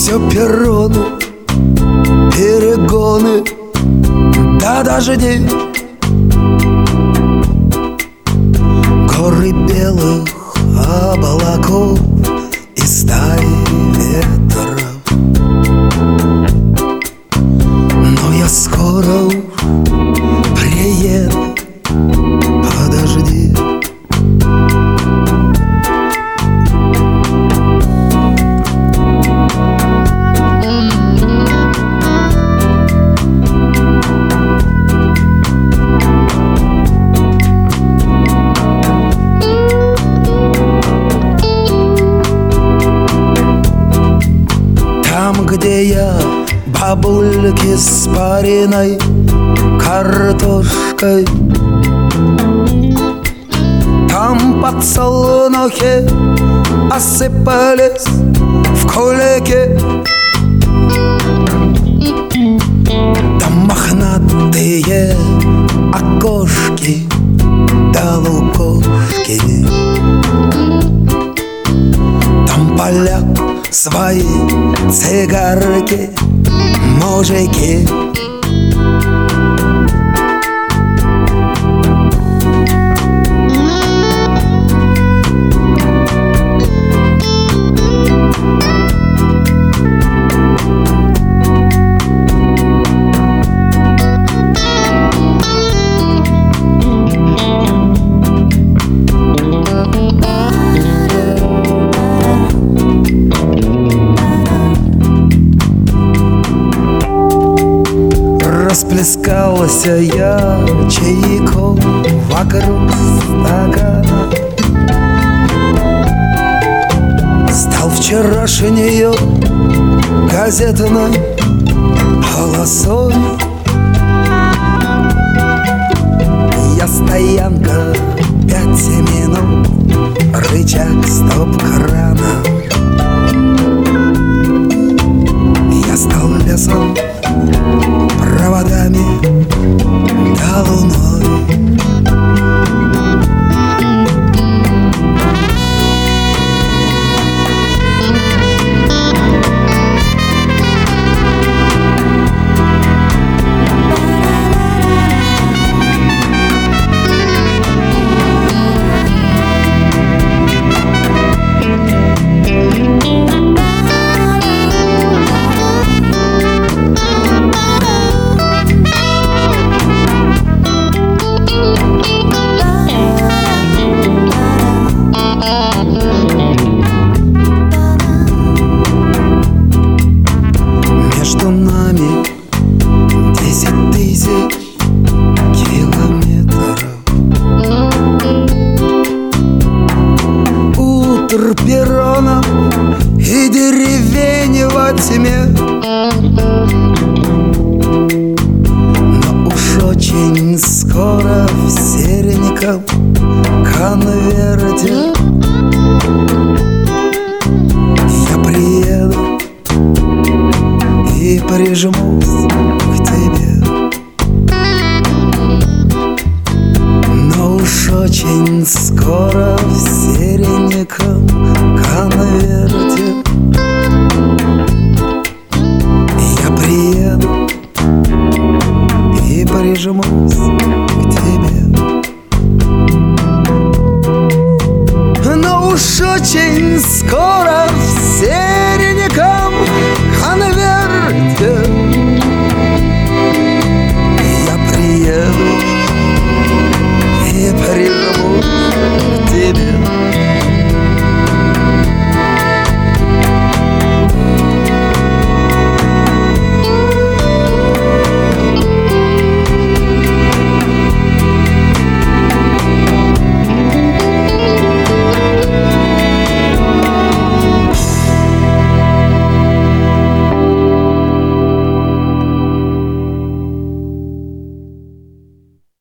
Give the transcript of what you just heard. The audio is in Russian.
Все перроны, перегоны, да дожди. Горы белых облаков и стаи ветров. Но я скоро уж приеду, подожди. Там, где я бабульки с пареной картошкой, там подсолнухи осыпались в кулике. Там мохнатые окошки да лукошки. Там поля свои цигарки, мужики. Расплескался я чайком вокруг стакана. Стал вчерашнею газетной полосой. Я стоянка 5 минут, рычаг стоп-крана. Я стал лесом, проводами да луной. Между нами 10 000 километров. Утро перронов и деревень во тьме. Но уж очень скоро в сереньком конверте я приеду и прижмусь к тебе. Но уж очень скоро в сереньком конверте я приеду и прижмусь к тебе. Но уж очень скоро